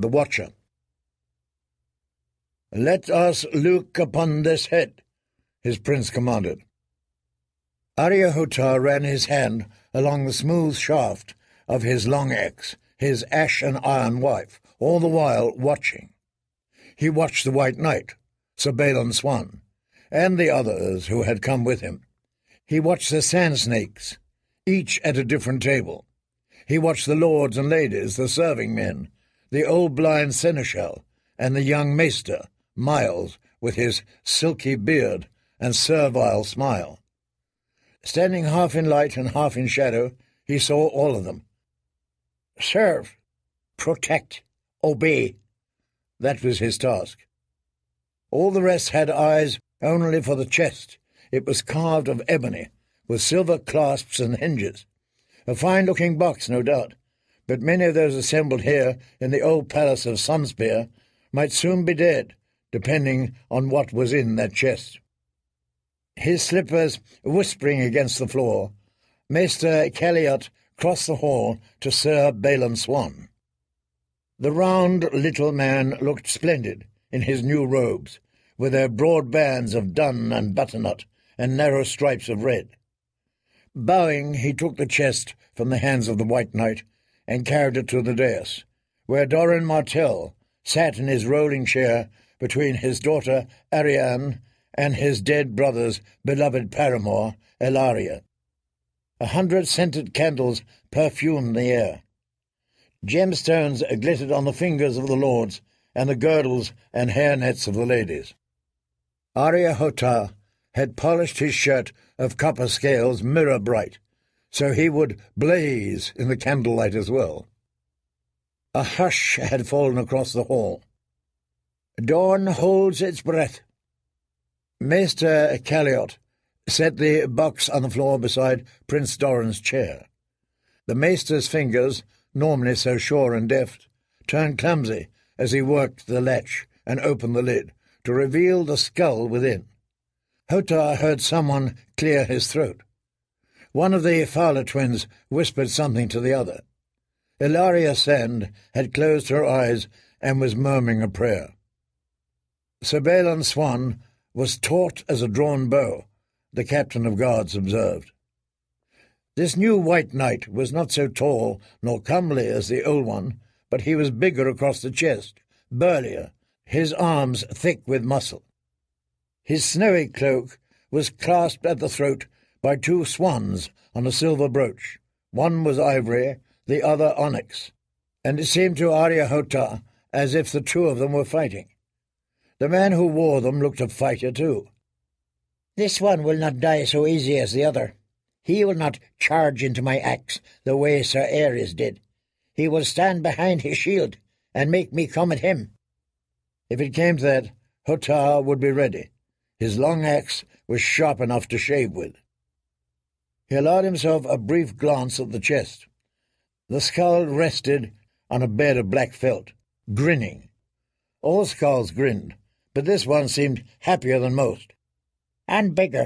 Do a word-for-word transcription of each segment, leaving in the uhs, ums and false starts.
the Watcher. "Let us look upon this head," his prince commanded. Arya-Hotah ran his hand along the smooth shaft of his long axe, his ash-and-iron wife, all the while watching. He watched the White Knight, Sir Balon Swann, and the others who had come with him. He watched the sand snakes, each at a different table. He watched the lords and ladies, the serving men, the old blind seneschal, and the young maester, Miles, with his silky beard and servile smile. Standing half in light and half in shadow, he saw all of them. Serve, protect, obey. That was his task. All the rest had eyes only for the chest. It was carved of ebony, with silver clasps and hinges. A fine-looking box, no doubt, but many of those assembled here in the old palace of Sunspear might soon be dead, depending on what was in that chest. His slippers whispering against the floor, Maester Caliot crossed the hall to Sir Balon Swann. The round little man looked splendid in his new robes, with their broad bands of dun and butternut and narrow stripes of red. Bowing, he took the chest from the hands of the White Knight and carried it to the dais, where Doran Martell sat in his rolling chair between his daughter Arianne and his dead brother's beloved paramour, Ellaria. A hundred scented candles perfumed the air. Gemstones glittered on the fingers of the lords and the girdles and hairnets of the ladies. Arya-Hotah had polished his shirt of copper scales mirror-bright, so he would blaze in the candlelight as well. A hush had fallen across the hall. Dawn holds its breath. Maester Caliot set the box on the floor beside Prince Doran's chair. The maester's fingers, normally so sure and deft, turned clumsy as he worked the latch and opened the lid to reveal the skull within. Hotah heard someone clear his throat. One of the Fowler twins whispered something to the other. Ellaria Sand had closed her eyes and was murmuring a prayer. Sir Balon Swann was taut as a drawn bow, the captain of guards observed. This new White Knight was not so tall nor comely as the old one, but he was bigger across the chest, burlier, his arms thick with muscle. His snowy cloak was clasped at the throat by two swans on a silver brooch. One was ivory, the other onyx, and it seemed to Arya-Hotah as if the two of them were fighting. The man who wore them looked a fighter too. "This one will not die so easy as the other. He will not charge into my axe the way Sir Aerys did. He will stand behind his shield and make me come at him." If it came to that, Hotah would be ready. His long axe was sharp enough to shave with. He allowed himself a brief glance at the chest. The skull rested on a bed of black felt, grinning. All skulls grinned, but this one seemed happier than most. And bigger.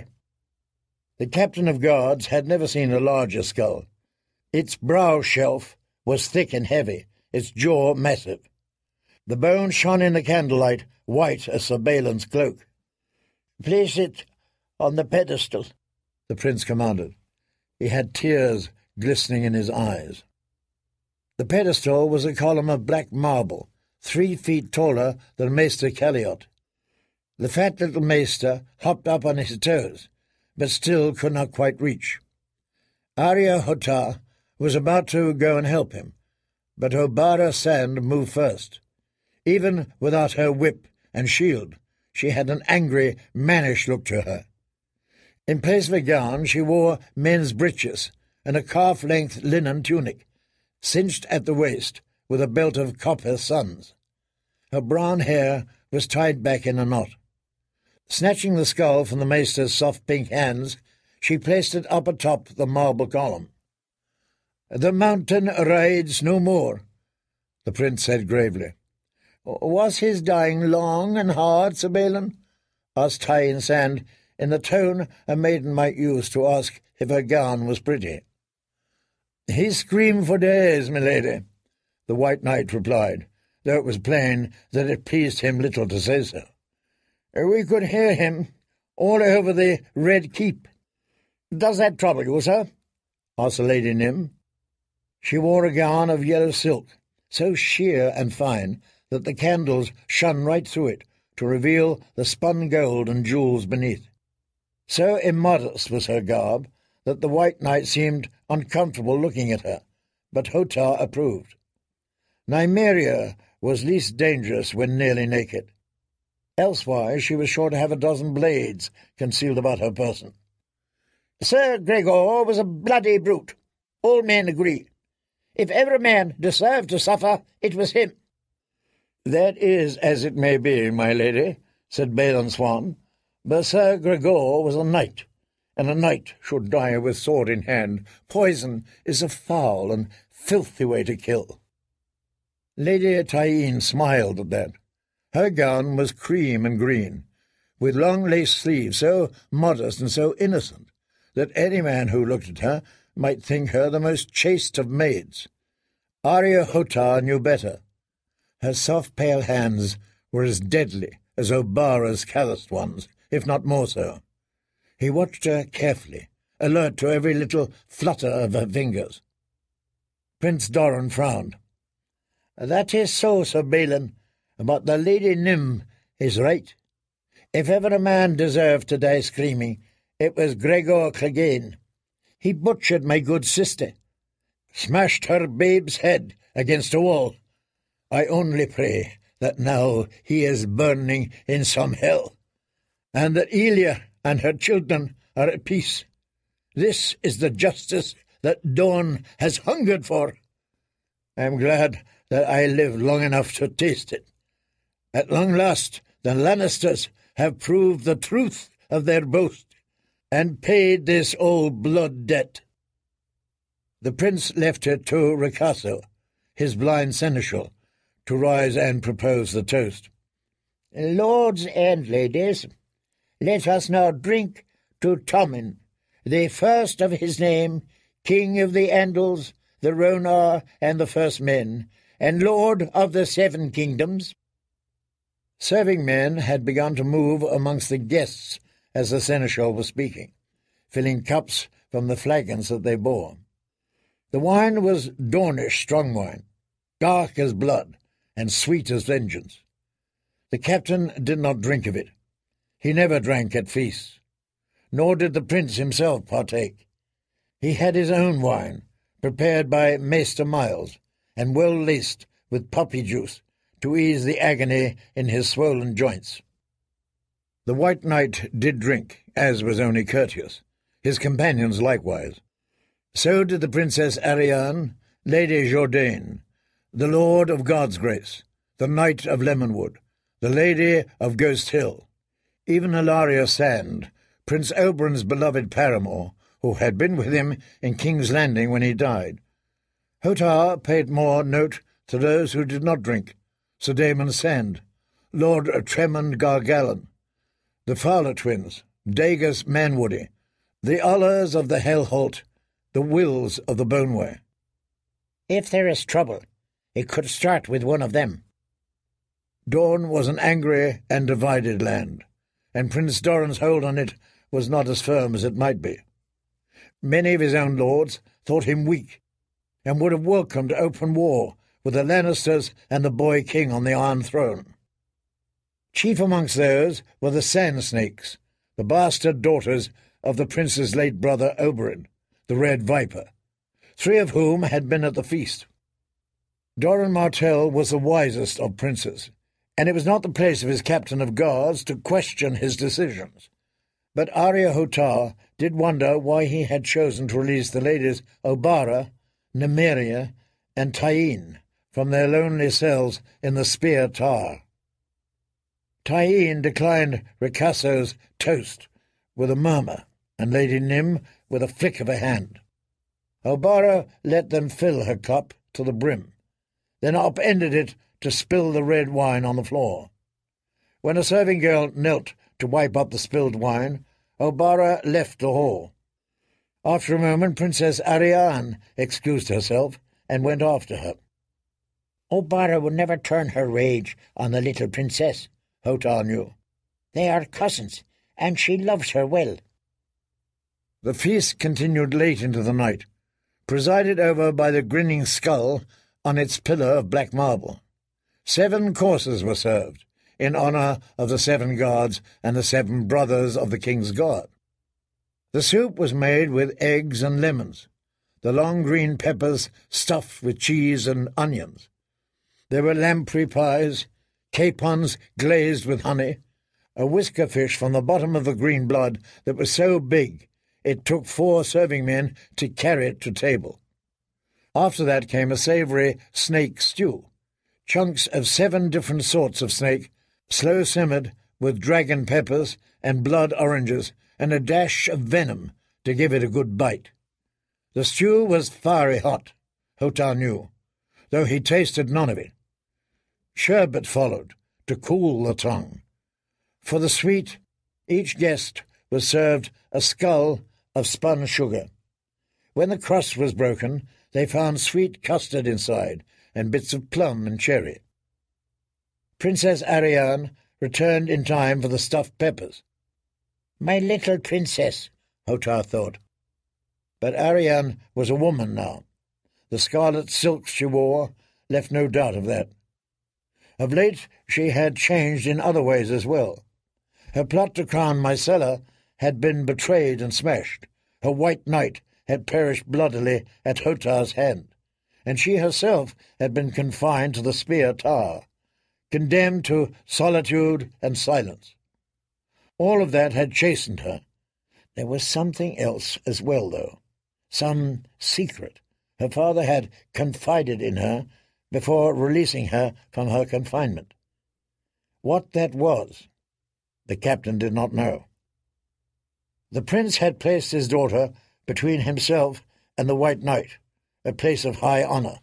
The captain of guards had never seen a larger skull. Its brow shelf was thick and heavy, its jaw massive. The bone shone in the candlelight, white as Sir Balon's cloak. "Place it on the pedestal," the prince commanded. He had tears glistening in his eyes. The pedestal was a column of black marble, three feet taller than Maester Caliot. The fat little maester hopped up on his toes, but still could not quite reach. Arya-Hotah was about to go and help him, but Obara Sand moved first. Even without her whip and shield, she had an angry, mannish look to her. In place of a gown, she wore men's breeches and a calf-length linen tunic, cinched at the waist with a belt of copper suns. Her brown hair was tied back in a knot. Snatching the skull from the maester's soft pink hands, she placed it up atop the marble column. "The mountain rides no more," the prince said gravely. "Was his dying long and hard, Sir Balon?" asked High Sand, in the tone a maiden might use to ask if her gown was pretty. "He screamed for days, milady," the White Knight replied. though it was plain that it pleased him little to say so. "We could hear him all over the Red Keep." "Does that trouble you, sir?" asked the Lady Nym. She wore a gown of yellow silk, so sheer and fine that the candles shone right through it to reveal the spun gold and jewels beneath. So immodest was her garb that the White Knight seemed uncomfortable looking at her, but Hotar approved. Nymeria was least dangerous when nearly naked. Elsewise she was sure to have a dozen blades concealed about her person. "Sir Gregor was a bloody brute. All men agree. If ever a man deserved to suffer, it was him." "That is as it may be, my lady," said Balin Swan, "but Sir Gregor was a knight, and a knight should die with sword in hand. Poison is a foul and filthy way to kill." Lady Tyene smiled at that. Her gown was cream and green, with long lace sleeves, so modest and so innocent that any man who looked at her might think her the most chaste of maids. Arya Hotar knew better. Her soft pale hands were as deadly as Obara's calloused ones, if not more so. He watched her carefully, alert to every little flutter of her fingers. Prince Doran frowned. "That is so, Sir Balin, but the Lady Nym is right. If ever a man deserved to die screaming, it was Gregor Clegane. He butchered my good sister, smashed her babe's head against a wall. I only pray that now he is burning in some hell, and that Elia and her children are at peace. This is the justice that Dawn has hungered for. I am glad that I lived long enough to taste it. At long last the Lannisters have proved the truth of their boast, and paid this old blood debt." The prince left her to Ricasso, his blind seneschal, to rise and propose the toast. "Lords and ladies, let us now drink to Tommen, the first of his name, King of the Andals, the Ronar, and the First Men, and Lord of the Seven Kingdoms." Serving men had begun to move amongst the guests as the seneschal was speaking, filling cups from the flagons that they bore. The wine was Dornish strong wine, dark as blood and sweet as vengeance. The captain did not drink of it. He never drank at feasts, nor did the prince himself partake. He had his own wine, prepared by Maester Miles, and well laced with poppy juice to ease the agony in his swollen joints. The White Knight did drink, as was only courteous, his companions likewise. So did the Princess Ariane, Lady Jourdain, the Lord of Godsgrace, the Knight of Lemonwood, the Lady of Ghost Hill, even Ilaria Sand, Prince Oberyn's beloved paramour, who had been with him in King's Landing when he died. Hotar paid more note to those who did not drink, Sir Damon Sand, Lord Tremond Gargallan, the Fowler twins, Dagus Manwoody, the Ullers of the Hellholt, the Wills of the Boneway. "If there is trouble, it could start with one of them." Dorne was an angry and divided land, and Prince Doran's hold on it was not as firm as it might be. Many of his own lords thought him weak, and would have welcomed open war with the Lannisters and the boy king on the Iron Throne. Chief amongst those were the Sand Snakes, the bastard daughters of the prince's late brother Oberyn, the Red Viper, three of whom had been at the feast. Doran Martell was the wisest of princes, and it was not the place of his captain of guards to question his decisions. But Arya Hotar did wonder why he had chosen to release the ladies Obara, Nymeria, and Tyene from their lonely cells in the Spear Tower. Tyene declined Ricasso's toast with a murmur, and Lady Nym with a flick of her hand. Obara let them fill her cup to the brim, then upended it to spill the red wine on the floor. When a serving girl knelt to wipe up the spilled wine, Obara left the hall. After a moment Princess Ariane excused herself and went after her. O'Barra would never turn her rage on the little princess, Hotah knew. They are cousins, and she loves her well. The feast continued late into the night, presided over by the grinning skull on its pillar of black marble. Seven courses were served, in honour of the seven gods and the seven brothers of the king's god. The soup was made with eggs and lemons, the long green peppers stuffed with cheese and onions. There were lamprey pies, capons glazed with honey, a whisker fish from the bottom of the green blood that was so big it took four serving men to carry it to table. After that came a savoury snake stew, chunks of seven different sorts of snake, slow-simmered with dragon peppers and blood oranges, and a dash of venom to give it a good bite. The stew was fiery hot, Hotah knew, though he tasted none of it. Sherbet followed, to cool the tongue. For the sweet, each guest was served a skull of spun sugar. When the crust was broken, they found sweet custard inside, and bits of plum and cherry. Princess Ariane returned in time for the stuffed peppers. My little princess, Hotah thought. But Ariane was a woman now. The scarlet silks she wore left no doubt of that. Of late she had changed in other ways as well. Her plot to crown Mycella had been betrayed and smashed. Her white knight had perished bloodily at Hotah's hand, and she herself had been confined to the Spear Tower, condemned to solitude and silence. All of that had chastened her. There was something else as well, though, some secret her father had confided in her before releasing her from her confinement. What that was, the captain did not know. The prince had placed his daughter between himself and the White Knight, a place of high honour.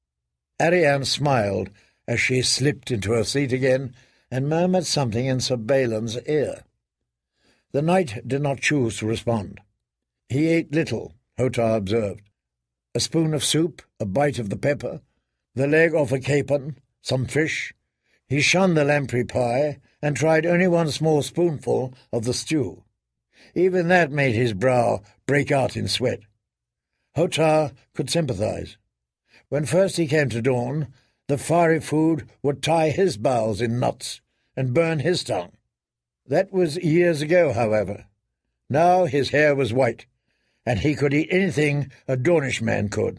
Ariane smiled as she slipped into her seat again and murmured something in Sir Balin's ear. The knight did not choose to respond. He ate little, Hotah observed. A spoon of soup, a bite of the pepper, the leg off a capon, some fish. He shunned the lamprey pie, and tried only one small spoonful of the stew. Even that made his brow break out in sweat. Hotah could sympathize. When first he came to Dawn, the fiery food would tie his bowels in knots and burn his tongue. That was years ago, however. Now his hair was white, and he could eat anything a Dornish man could.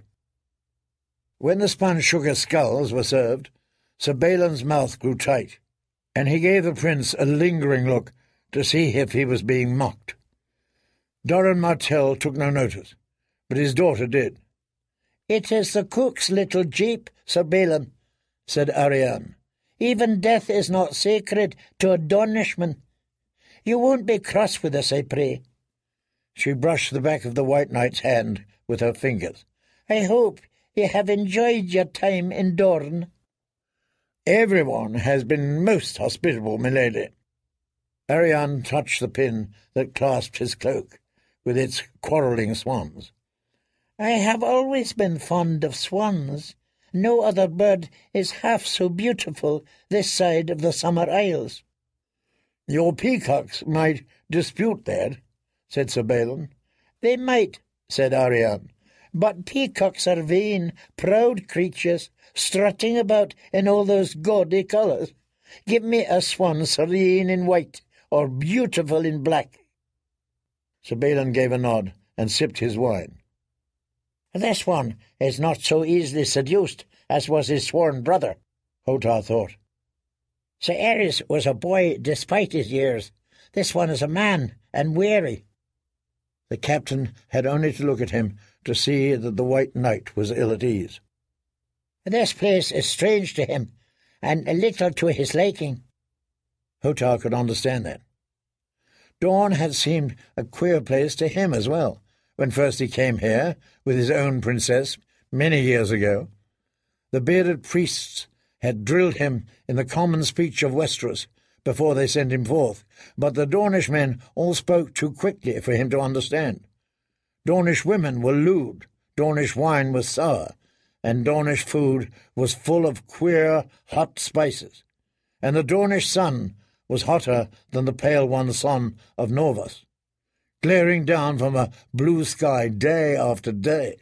When the spun sugar skulls were served, Sir Balin's mouth grew tight, and he gave the prince a lingering look to see if he was being mocked. Doran Martell took no notice, but his daughter did. "It is the cook's little jeep, Sir Balin," said Ariane. "Even death is not sacred to a Dornishman. You won't be cross with us, I pray." She brushed the back of the White Knight's hand with her fingers. "I hope you have enjoyed your time in Dorne." "Everyone has been most hospitable, milady." Ariane touched the pin that clasped his cloak, with its quarrelling swans. "I have always been fond of swans. No other bird is half so beautiful this side of the Summer Isles." "Your peacocks might dispute that," said Sir Balin. "They might," said Ariane, "but peacocks are vain, proud creatures, strutting about in all those gaudy colours. Give me a swan serene in white, or beautiful in black." Sir Balin gave a nod and sipped his wine. "This one is not so easily seduced as was his sworn brother," Hotah thought. "Sir Aerys was a boy despite his years. This one is a man, and weary." The captain had only to look at him to see that the White Knight was ill at ease. "This place is strange to him, and a little to his liking." Hotah could understand that. Dawn had seemed a queer place to him as well, when first he came here with his own princess many years ago. The bearded priests had drilled him in the common speech of Westeros before they sent him forth, but the Dornish men all spoke too quickly for him to understand. Dornish women were lewd, Dornish wine was sour, and Dornish food was full of queer, hot spices, and the Dornish sun was hotter than the pale one sun of Novas, glaring down from a blue sky day after day.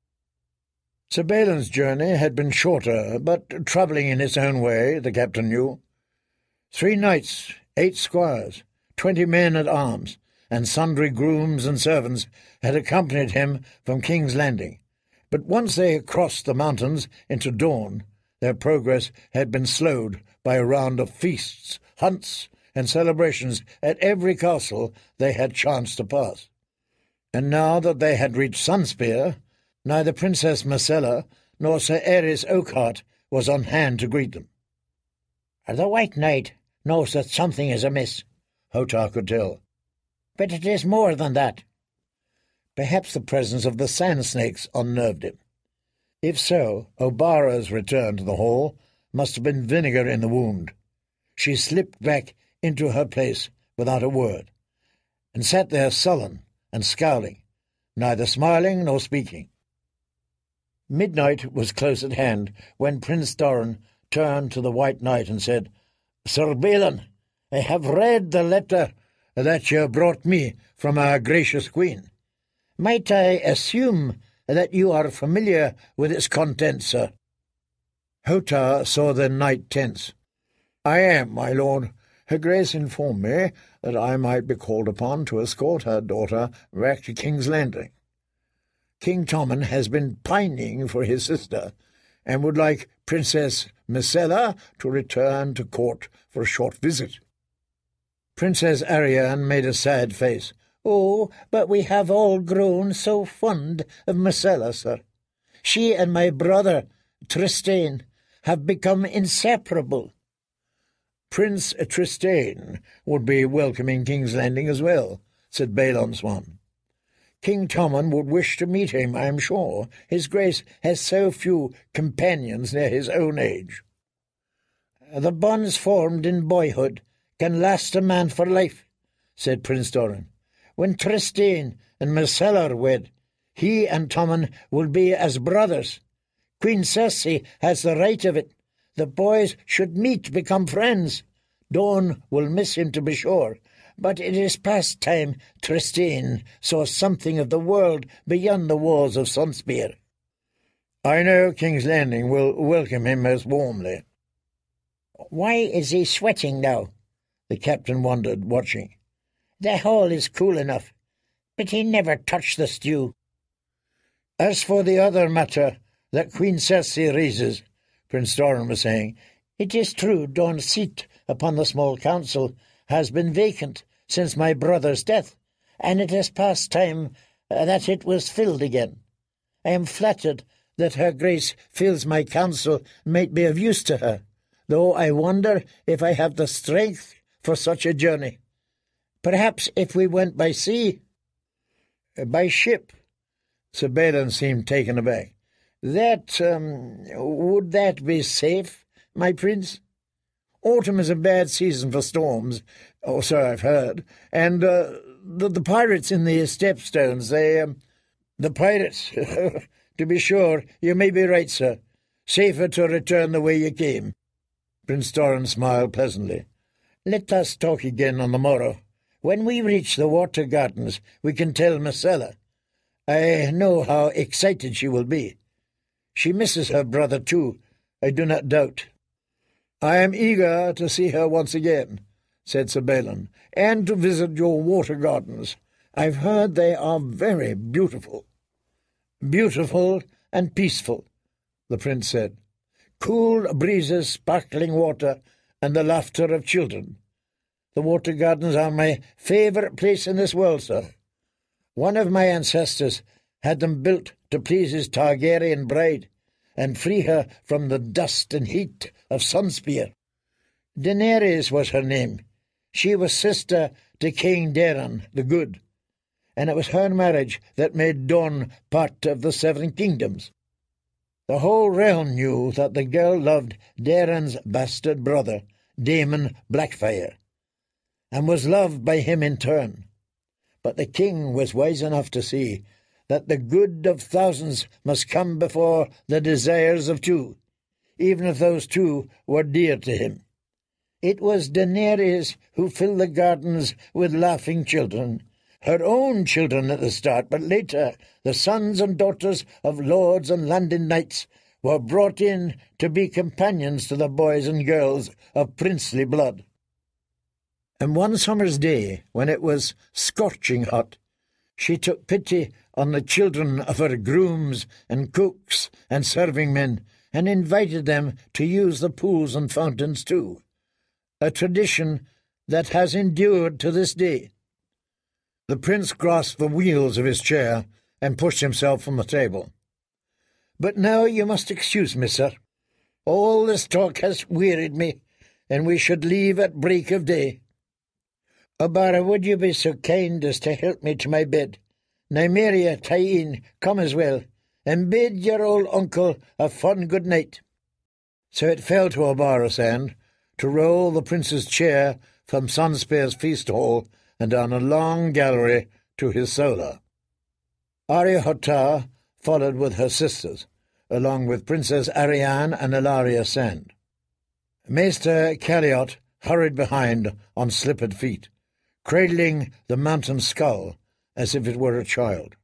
Sir Balin's journey had been shorter, but troubling in its own way, the captain knew. Three knights, eight squires, twenty men at arms, and sundry grooms and servants had accompanied him from King's Landing, but once they had crossed the mountains into Dorne, their progress had been slowed by a round of feasts, hunts, and celebrations at every castle they had chanced to pass. And now that they had reached Sunspear, neither Princess Myrcella nor Sir Aerys Oakheart was on hand to greet them. "The White Knight knows that something is amiss," Hotar could tell. "But it is more than that." Perhaps the presence of the sand snakes unnerved him. If so, Obara's return to the hall must have been vinegar in the wound. She slipped back into her place without a word, and sat there sullen and scowling, neither smiling nor speaking. Midnight was close at hand when Prince Doran turned to the White Knight and said, "Sir Balin, I have read the letter that you brought me from our gracious queen. Might I assume that you are familiar with its contents, sir?" Hotar saw the knight tense. "I am, my lord. Her Grace informed me that I might be called upon to escort her daughter back to King's Landing. King Tommen has been pining for his sister, and would like Princess Myrcella to return to court for a short visit." Princess Arianne made a sad face. "Oh, but we have all grown so fond of Myrcella, sir. She and my brother, Trystane, have become inseparable." "Prince Trystane would be welcome in King's Landing as well," said Balon Swan. "King Tommen would wish to meet him, I am sure. His Grace has so few companions near his own age." "The bonds formed in boyhood can last a man for life," said Prince Doran. "When Trystane and Myrcella are wed, he and Tommen will be as brothers. Queen Cersei has the right of it. The boys should meet, become friends. Dawn will miss him, to be sure, but it is past time Trystane saw something of the world beyond the walls of Sunspear." "I know King's Landing will welcome him most warmly." "Why is he sweating now?" the captain wondered, watching. "The hall is cool enough, but he never touched the stew." "As for the other matter that Queen Cersei raises," Prince Doran was saying, "it is true Dawn's seat upon the small council has been vacant since my brother's death, and it is past time uh, that it was filled again. I am flattered that her Grace feels my counsel might be of use to her, though I wonder if I have the strength for such a journey. Perhaps if we went by sea—" "By ship?" Sir Balin seemed taken aback. "That, um, would that be safe, my prince? Autumn is a bad season for storms, or so I've heard, and uh, the, the pirates in the Stepstones, they... Um, the pirates, to be sure, you may be right, sir. Safer to return the way you came." Prince Doran smiled pleasantly. "Let us talk again on the morrow. When we reach the Water Gardens, we can tell Myrcella. I know how excited she will be. She misses her brother too, I do not doubt." "I am eager to see her once again," said Sir Balin, "and to visit your water gardens. I've heard they are very beautiful." "Beautiful and peaceful," the prince said. "Cool breezes, sparkling water, and the laughter of children. The water gardens are my favourite place in this world, sir. One of my ancestors had them built to please his Targaryen bride, and free her from the dust and heat of Sunspear. Daenerys was her name. She was sister to King Daeron the Good, and it was her marriage that made Dorne part of the Seven Kingdoms. The whole realm knew that the girl loved Daeron's bastard brother, Daemon Blackfyre, and was loved by him in turn. But the king was wise enough to see that the good of thousands must come before the desires of two, even if those two were dear to him. It was Daenerys who filled the gardens with laughing children, her own children at the start, but later the sons and daughters of lords and landed knights were brought in to be companions to the boys and girls of princely blood. And one summer's day, when it was scorching hot, she took pity on the children of her grooms and cooks and serving men, and invited them to use the pools and fountains too, a tradition that has endured to this day. The prince grasped the wheels of his chair and pushed himself from the table. "But now you must excuse me, sir. All this talk has wearied me, and we should leave at break of day. Obara, would you be so kind as to help me to my bed? Nymeria, Tyene, come as well, and bid your old uncle a fond good night." So it fell to Obara's hand to roll the prince's chair from Sunspear's feast hall and down a long gallery to his solar. Arya Hottar followed with her sisters, along with Princess Arianne and Ellaria Sand. Maester Caliot hurried behind on slippered feet, cradling the mountain skull as if it were a child.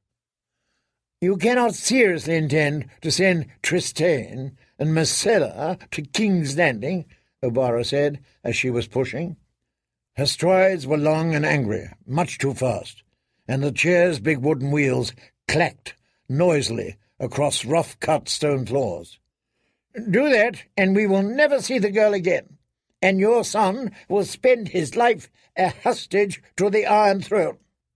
"You cannot seriously intend to send Trystane and Myrcella to King's Landing," Obara said as she was pushing. Her strides were long and angry, much too fast, and the chair's big wooden wheels clacked noisily across rough-cut stone floors. "Do that, and we will never see the girl again, and your son will spend his life a hostage to the Iron Throne."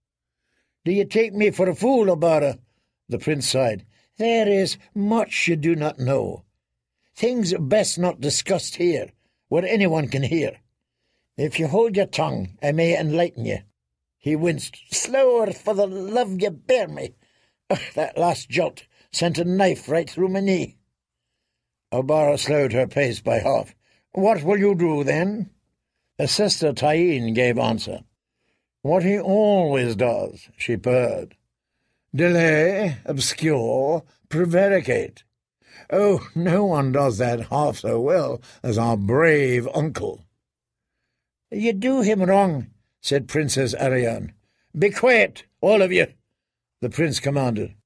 "Do you take me for a fool, Obara?" the prince sighed. "There is much you do not know. Things best not discussed here, where anyone can hear. If you hold your tongue, I may enlighten you." He winced. "Slower, for the love you bear me. Ugh, that last jolt sent a knife right through my knee." Obara slowed her pace by half. "What will you do, then?" Her sister Tyene gave answer. "What he always does," she purred. "Delay, obscure, prevaricate. Oh, no one does that half so well as our brave uncle." "You do him wrong," said Princess Arianne. "Be quiet, all of you," the prince commanded.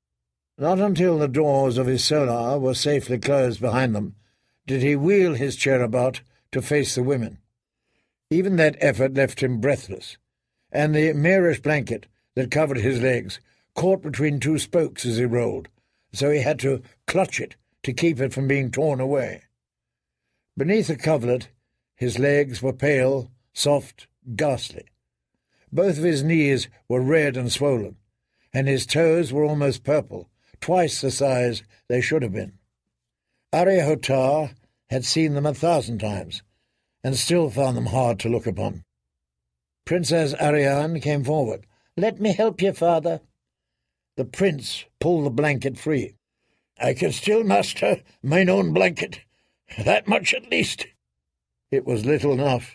Not until the doors of his solar were safely closed behind them did he wheel his chair about to face the women. Even that effort left him breathless, and the marish blanket that covered his legs caught between two spokes as he rolled, so he had to clutch it to keep it from being torn away. Beneath the coverlet, his legs were pale, soft, ghastly. Both of his knees were red and swollen, and his toes were almost purple, twice the size they should have been. Arya Hottar had seen them a thousand times, and still found them hard to look upon. Princess Arianne came forward. "Let me help you, father." The prince pulled the blanket free. "I can still master mine own blanket. That much at least." It was little enough.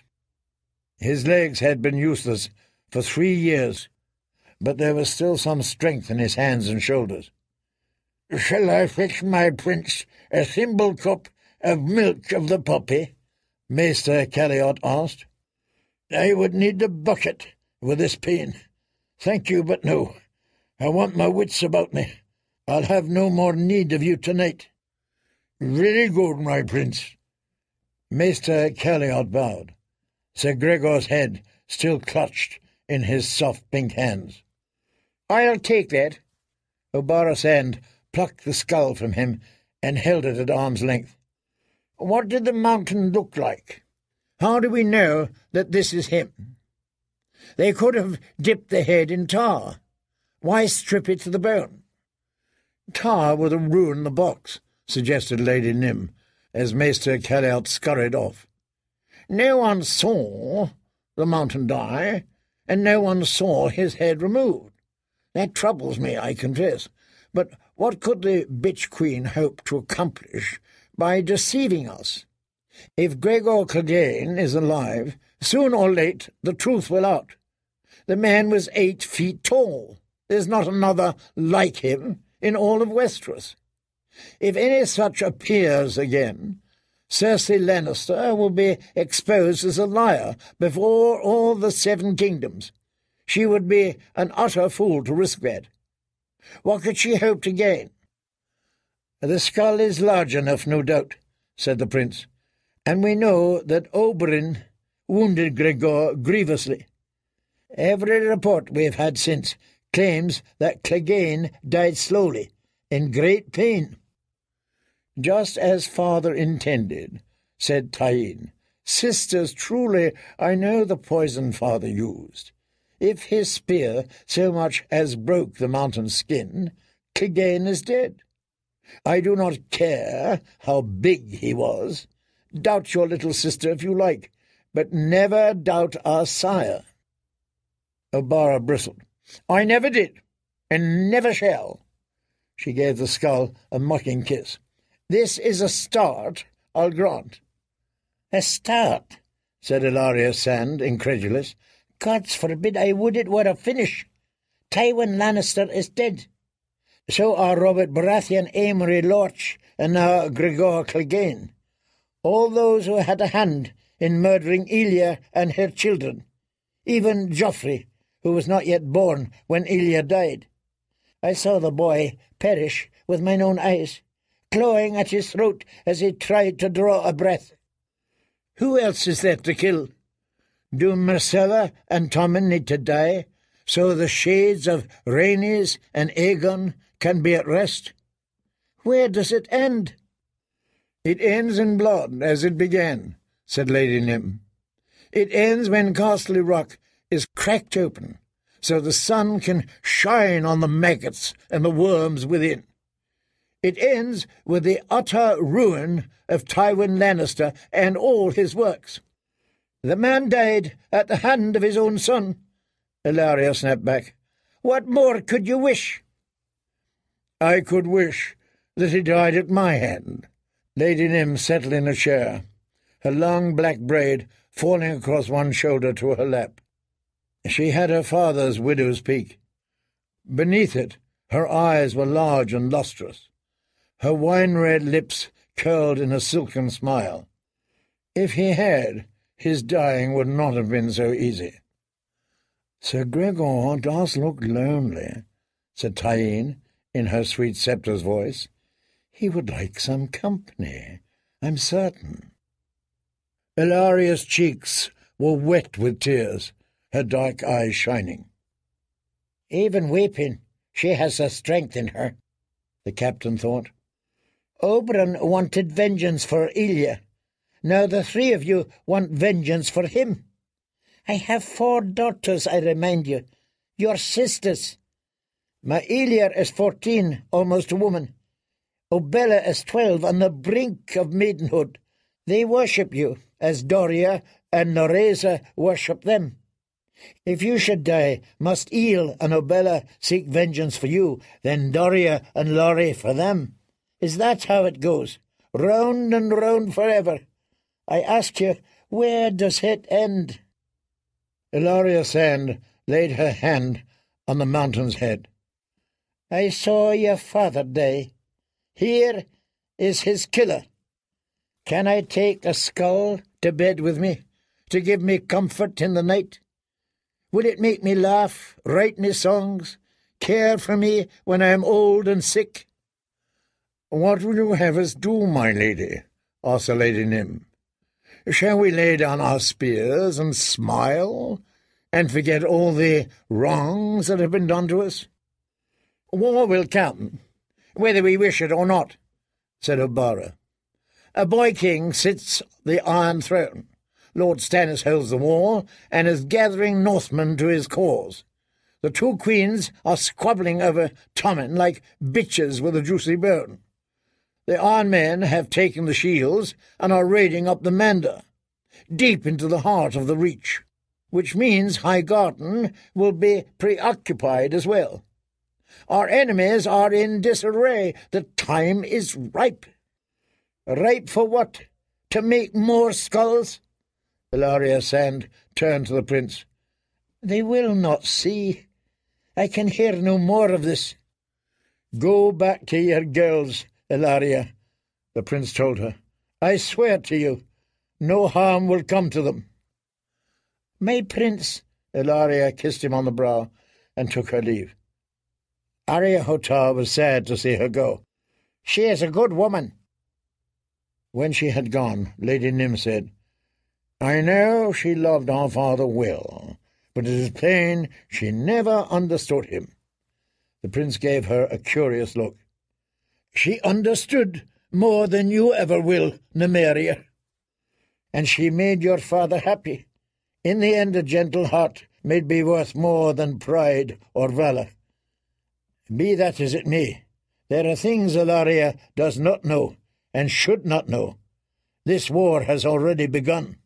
His legs had been useless for three years, but there was still some strength in his hands and shoulders. "Shall I fetch my prince a thimble cup of milk of the puppy?" Maester Caliot asked. "I would need a bucket with this pain. Thank you, but no. I want my wits about me. I'll have no more need of you tonight." "Very good, my prince." Maester Caliot bowed, Sir Gregor's head still clutched in his soft pink hands. "I'll take that." Obara Sand plucked the skull from him and held it at arm's length. "What did the mountain look like? How do we know that this is him? They could have dipped the head in tar. Why strip it to the bone?" "Tar would have ruined the box," suggested Lady Nym, as Maester Caliot scurried off. "No one saw the mountain die, and no one saw his head removed. That troubles me, I confess. But what could the bitch queen hope to accomplish by deceiving us? If Gregor Clegane is alive, soon or late the truth will out. The man was eight feet tall, There's not another like him in all of Westeros. If any such appears again, Cersei Lannister will be exposed as a liar before all the Seven Kingdoms. She would be an utter fool to risk that. What could she hope to gain? The skull is large enough, no doubt, said the prince, and we know that Oberyn wounded Gregor grievously. Every report we have had since claims that Clegane died slowly, in great pain. Just as father intended, said Tyene. Sisters, truly, I know the poison father used. If his spear so much as broke the mountain skin, Clegane is dead. I do not care how big he was. Doubt your little sister if you like, but never doubt our sire. Obara bristled. I never did, and never shall. She gave the skull a mocking kiss. This is a start, I'll grant. A start, said Ellaria Sand, incredulous. Gods forbid I would it were a finish. Tywin Lannister is dead. So are Robert Baratheon, Amory Lorch, and now Gregor Clegane. All those who had a hand in murdering Elia and her children. Even Joffrey, who was not yet born when Elia died. I saw the boy perish with mine own eyes, clawing at his throat as he tried to draw a breath. Who else is there to kill? Do Myrcella and Tommen need to die, so the shades of Rhaenys and Aegon can be at rest? Where does it end? It ends in blood, as it began, said Lady Nym. It ends when Castle Rock is cracked open, so the sun can shine on the maggots and the worms within. It ends with the utter ruin of Tywin Lannister and all his works. The man died at the hand of his own son, Ellaria snapped back. What more could you wish? I could wish that he died at my hand. Lady Nym settled in a chair, her long black braid falling across one shoulder to her lap. She had her father's widow's peak. Beneath it, her eyes were large and lustrous. Her wine-red lips curled in a silken smile. If he had, his dying would not have been so easy. Sir Gregor does look lonely, said Tyene, in her sweet sceptre's voice. He would like some company, I'm certain. Ellaria's cheeks were wet with tears, her dark eyes shining. Even weeping, she has the strength in her, the captain thought. Oberyn wanted vengeance for Elia. Now the three of you want vengeance for him. I have four daughters, I remind you, your sisters. Maelia is fourteen, almost a woman. Obella is twelve, on the brink of maidenhood. They worship you, as Doria and Noreza worship them. If you should die, must Eel and Obella seek vengeance for you, then Doria and Lorrie for them? Is that how it goes? Round and round forever? I ask you, where does it end? Ellaria Sand laid her hand on the mountain's head. I saw your father die. Here is his killer. Can I take a skull to bed with me, to give me comfort in the night? Will it make me laugh, write me songs, care for me when I am old and sick? What will you have us do, my lady? asked the Lady Nym. Shall we lay down our spears and smile, and forget all the wrongs that have been done to us? War will come, whether we wish it or not, said Obara. A boy-king sits the Iron Throne. Lord Stannis holds the wall, and is gathering Northmen to his cause. The two queens are squabbling over Tommen like bitches with a juicy bone. The Iron Men have taken the shields and are raiding up the Mander, deep into the heart of the Reach, which means Highgarden will be preoccupied as well. Our enemies are in disarray. The time is ripe. Ripe for what? To make more skulls? Ellaria Sand turned to the prince. They will not see. I can hear no more of this." "Go back to your girls, Ilaria," the prince told her. "I swear to you, no harm will come to them." "My prince," Ilaria kissed him on the brow and took her leave. Arya Hotar was sad to see her go. "She is a good woman." When she had gone, Lady Nym said, "I know she loved our father well, but it is plain she never understood him." The prince gave her a curious look. "She understood more than you ever will, Nymeria. And she made your father happy. In the end, a gentle heart may be worth more than pride or valour. Be that as it may, there are things Ilaria does not know and should not know. This war has already begun."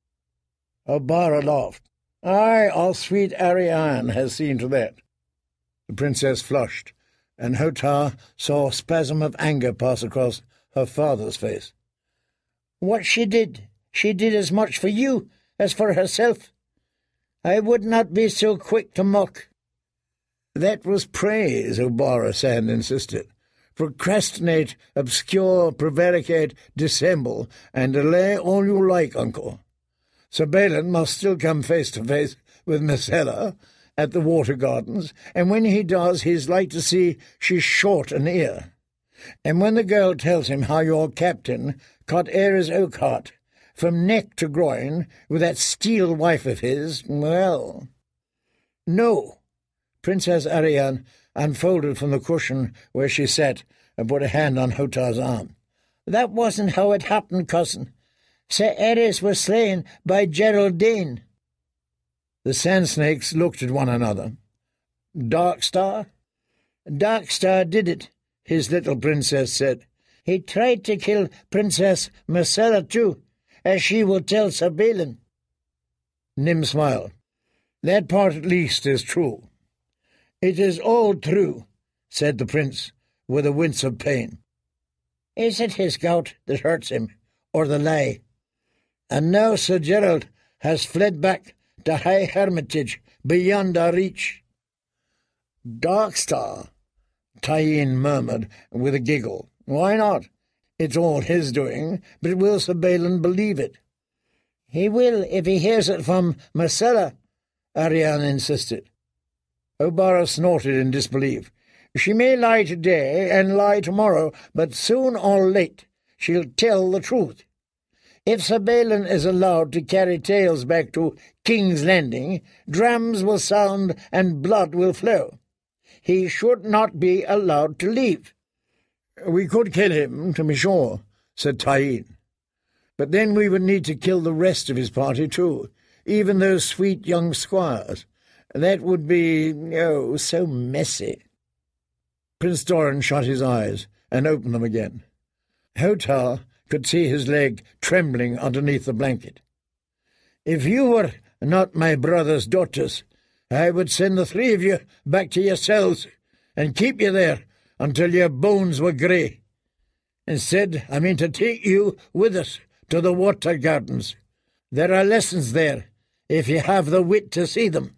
Obara laughed. "Aye, our sweet Ariane has seen to that." The princess flushed, and Hotar saw a spasm of anger pass across her father's face. "What she did, she did as much for you as for herself. I would not be so quick to mock." "That was praise," Obara Sand insisted. "Procrastinate, obscure, prevaricate, dissemble, and delay all you like, uncle. Sir Balin must still come face to face with Myrcella at the Water Gardens, and when he does he's like to see she's short an ear. And when the girl tells him how your captain cut Ares Oakheart from neck to groin with that steel wife of his, well—" "No." Princess Ariane unfolded from the cushion where she sat and put a hand on Hotar's arm. "That wasn't how it happened, cousin. Sir Ares was slain by Gerald Dane." The Sand Snakes looked at one another. "Darkstar?" "Darkstar did it," his little princess said. "He tried to kill Princess Myrcella too, as she will tell Sir Balin." Nym smiled. "That part at least is true." "It is all true," said the prince, with a wince of pain. "Is it his gout that hurts him, or the lie? And now Sir Gerald has fled back to High Hermitage beyond our reach." "Darkstar," Tyene murmured with a giggle. "Why not? It's all his doing, but will Sir Balin believe it?" "He will if he hears it from Myrcella," Ariane insisted. Obara snorted in disbelief. "She may lie today and lie tomorrow, but soon or late she'll tell the truth. If Sir Balin is allowed to carry tales back to King's Landing, drums will sound and blood will flow. He should not be allowed to leave." "We could kill him, to be sure," said Tyene. "But then we would need to kill the rest of his party too, even those sweet young squires. That would be, oh, so messy." Prince Doran shut his eyes and opened them again. Hotar could see his leg trembling underneath the blanket. "If you were not my brother's daughters, I would send the three of you back to your cells and keep you there until your bones were grey. Instead, I mean to take you with us to the Water Gardens. There are lessons there, if you have the wit to see them."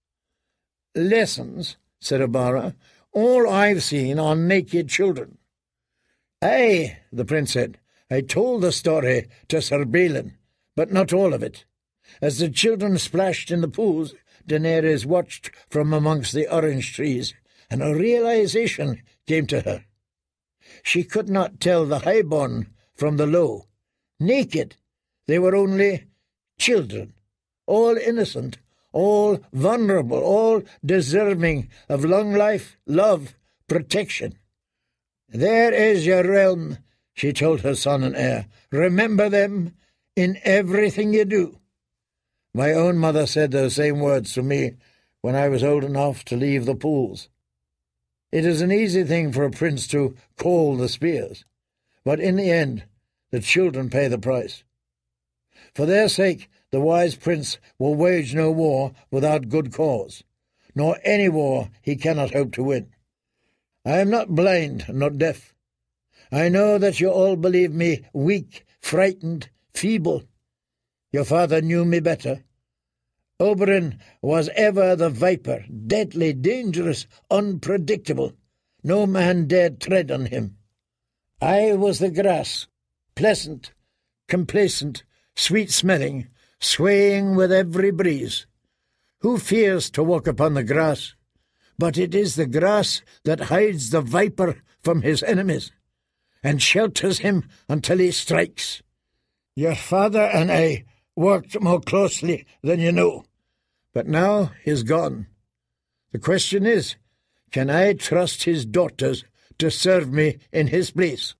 "Lessons?" said Obara. "All I've seen are naked children." "Aye," the prince said. "I told the story to Sir Balin, but not all of it. As the children splashed in the pools, Daenerys watched from amongst the orange trees, and a realization came to her. She could not tell the highborn from the low. Naked, they were only children, all innocent, all vulnerable, all deserving of long life, love, protection. There is your realm, she told her son and heir. Remember them in everything you do. My own mother said those same words to me when I was old enough to leave the pools. It is an easy thing for a prince to call the spears, but in the end the children pay the price. For their sake the wise prince will wage no war without good cause, nor any war he cannot hope to win. I am not blind nor deaf. I know that you all believe me weak, frightened, feeble. Your father knew me better. Oberyn was ever the viper, deadly, dangerous, unpredictable. No man dared tread on him. I was the grass, pleasant, complacent, sweet-smelling, swaying with every breeze. Who fears to walk upon the grass? But it is the grass that hides the viper from his enemies, and shelters him until he strikes. Your father and I worked more closely than you know, but now he's gone. The question is, can I trust his daughters to serve me in his place?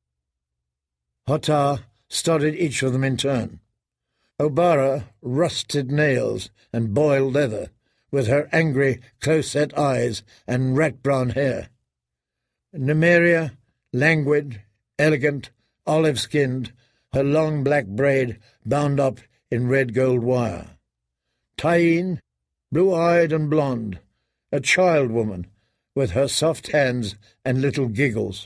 Hottar studied each of them in turn. Obara rusted nails and boiled leather, with her angry, close-set eyes and rat-brown hair. Nymeria, languid, elegant, olive-skinned, her long black braid bound up in red gold wire. Taine, blue-eyed and blonde, a child woman, with her soft hands and little giggles.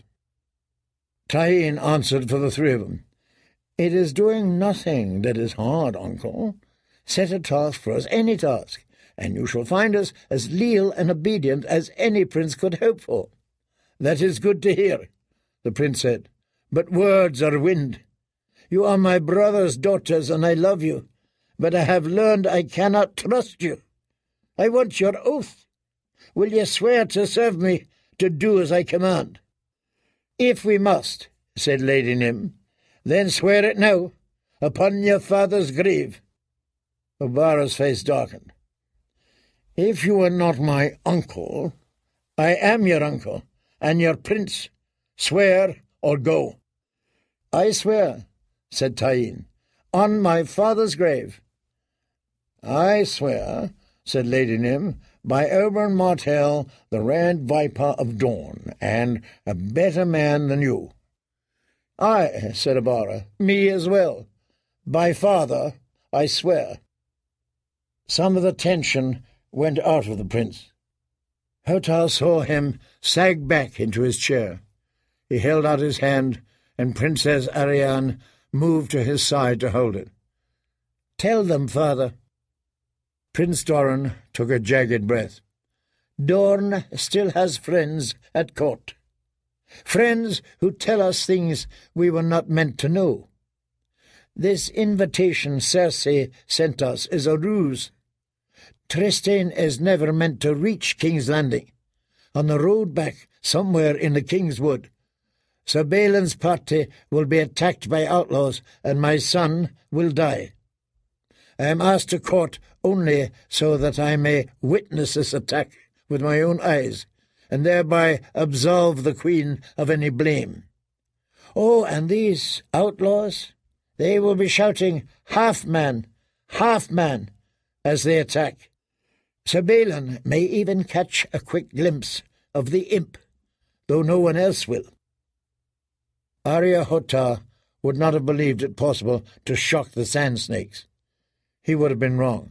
Taine answered for the three of them. "It is doing nothing that is hard, uncle. Set a task for us, any task, and you shall find us as leal and obedient as any prince could hope for." "That is good to hear," the prince said, "but words are wind. You are my brother's daughters, and I love you, but I have learned I cannot trust you. I want your oath. Will you swear to serve me, to do as I command?" "If we must," said Lady Nym, "then swear it now, upon your father's grave." Obara's face darkened. "If you are not my uncle, I am your uncle, and your prince. Swear or go." "I swear," said Taine, "on my father's grave." "I swear," said Lady Nym, "by Oberyn Martell, the Red Viper of Dawn, and a better man than you." "I," said Obara, "me as well. By father, I swear." Some of the tension went out of the prince. Hottar saw him sag back into his chair. He held out his hand, and Princess Arianne moved to his side to hold it. "Tell them, father." Prince Doran took a jagged breath. "Dorne still has friends at court. Friends who tell us things we were not meant to know. This invitation Cersei sent us is a ruse. Trystane is never meant to reach King's Landing. On the road back, somewhere in the King's Wood, Sir Balin's party will be attacked by outlaws, and my son will die. I am asked to court only so that I may witness this attack with my own eyes, and thereby absolve the Queen of any blame. Oh, and these outlaws, they will be shouting, 'Half-man, half-man,' as they attack. Sir Balin may even catch a quick glimpse of the imp, though no one else will." Arya Hottar would not have believed it possible to shock the Sand Snakes. He would have been wrong.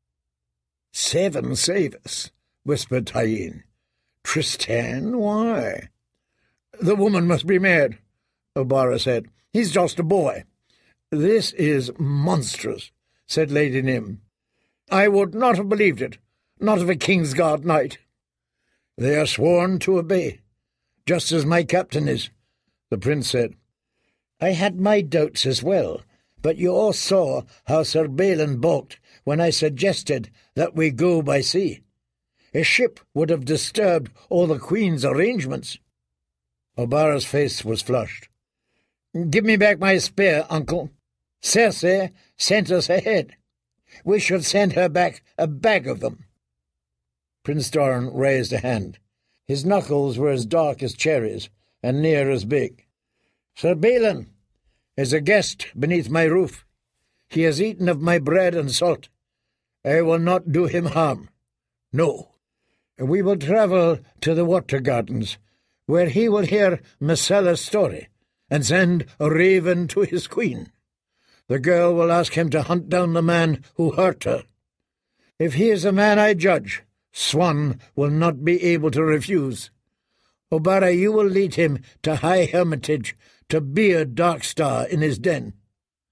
"Seven save us," whispered Taine. "Trystane, why?" "The woman must be mad," Obara said. "He's just a boy." "This is monstrous," said Lady Nym. "I would not have believed it, not of a Kingsguard knight." "They are sworn to obey, just as my captain is," the prince said. "I had my doubts as well, but you all saw how Sir Balin balked when I suggested that we go by sea. A ship would have disturbed all the Queen's arrangements." Obara's face was flushed. "Give me back my spear, uncle. Cersei sent us ahead. We should send her back a bag of them." Prince Doran raised a hand. His knuckles were as dark as cherries, and near as big. "Sir Balin is a guest beneath my roof. He has eaten of my bread and salt. I will not do him harm. No. We will travel to the Water Gardens, where he will hear Mysalla's story, and send a raven to his queen. The girl will ask him to hunt down the man who hurt her. If he is the man I judge, Swan will not be able to refuse. Obara, you will lead him to High Hermitage, to beard Darkstar in his den.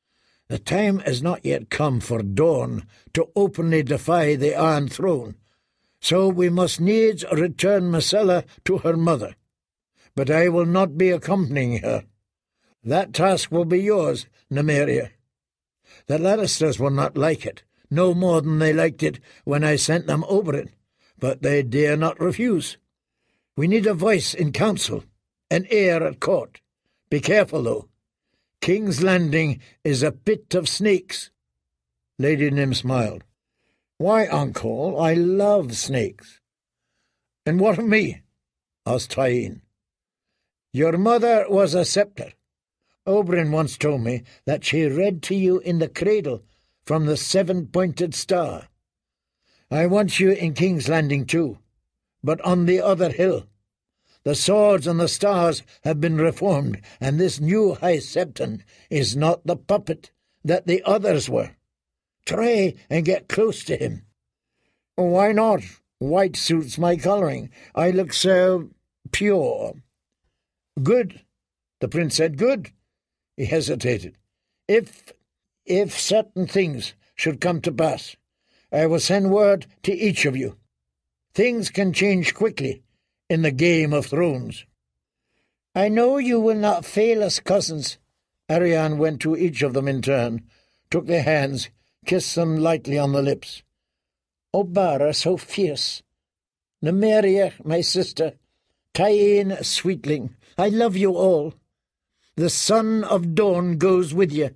The time has not yet come for Dawn to openly defy the Iron Throne, so we must needs return Myrcella to her mother. But I will not be accompanying her. That task will be yours, Nymeria. The Lannisters will not like it, no more than they liked it when I sent them Oberyn, but they dare not refuse. We need a voice in council, an heir at court. Be careful, though. King's Landing is a pit of snakes. Lady Nym smiled. Why, uncle, I love snakes. And what of me? Asked Tyene. Your mother was a scepter. Oberyn once told me that she read to you in the cradle from the seven-pointed star. I want you in King's Landing too, but on the other hill. The swords and the stars have been reformed, and this new High Septon is not the puppet that the others were. Try and get close to him. Why not? White suits my colouring. I look so pure. Good, the prince said. Good. He hesitated. If, if certain things should come to pass, I will send word to each of you. Things can change quickly in the Game of Thrones. I know you will not fail us, cousins. Arianne went to each of them in turn, took their hands, kissed them lightly on the lips. Obara, so fierce. Nymeria, my sister. Tyene, sweetling. I love you all. The son of Dawn goes with you.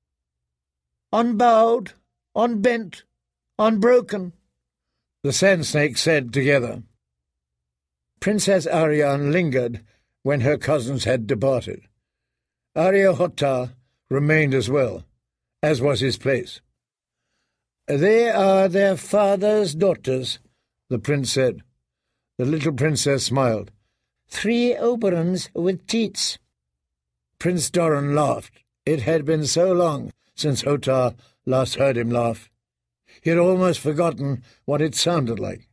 Unbowed, unbent, unbroken, the Sand Snakes said together. Princess Arianne lingered when her cousins had departed. Arya Hottar remained as well, as was his place. They are their father's daughters, the prince said. The little princess smiled. Three Oberyns with teats. Prince Doran laughed. It had been so long since Hottar last heard him laugh. He had almost forgotten what it sounded like.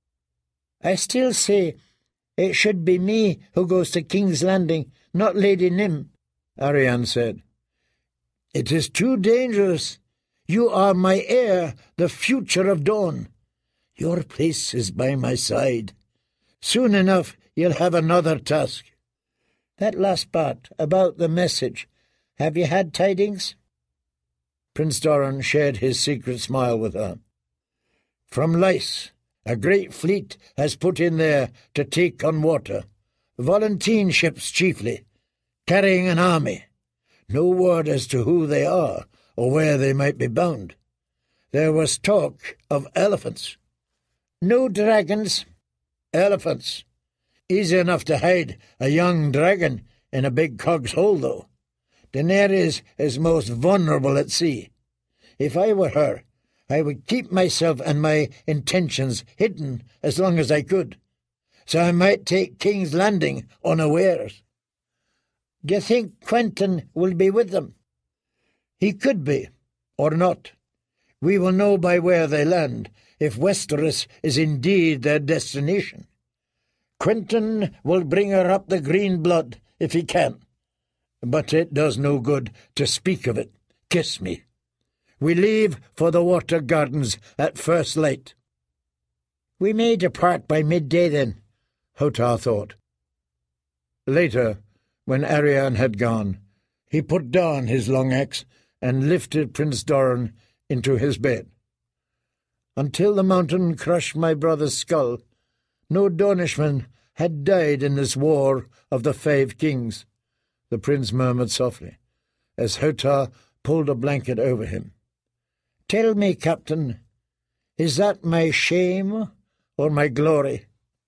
I still say it should be me who goes to King's Landing, not Lady Nym, Arianne said. It is too dangerous. You are my heir, the future of Dawn. Your place is by my side. Soon enough you'll have another task. That last part, about the message, have you had tidings? Prince Doran shared his secret smile with her. From Lys, a great fleet has put in there to take on water. Volantene ships chiefly, carrying an army. No word as to who they are or where they might be bound. There was talk of elephants. No dragons, elephants. Easy enough to hide a young dragon in a big cog's hole, though. Daenerys is most vulnerable at sea. If I were her, I would keep myself and my intentions hidden as long as I could, so I might take King's Landing unawares. Do you think Quentyn will be with them? He could be, or not. We will know by where they land, if Westeros is indeed their destination. Quentyn will bring her up the green blood, if he can. But it does no good to speak of it. Kiss me. We leave for the Water Gardens at first light. We may depart by midday, then, Hottar thought. Later, when Arianne had gone, he put down his long axe and lifted Prince Doran into his bed. Until the mountain crushed my brother's skull, no Dornishman had died in this war of the Five Kings, the prince murmured softly, as Hottar pulled a blanket over him. Tell me, Captain, is that my shame or my glory?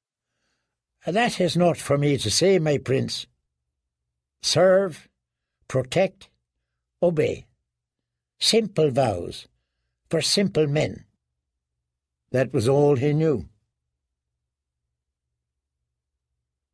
That is not for me to say, my prince. Serve, protect, obey. Simple vows for simple men. That was all he knew.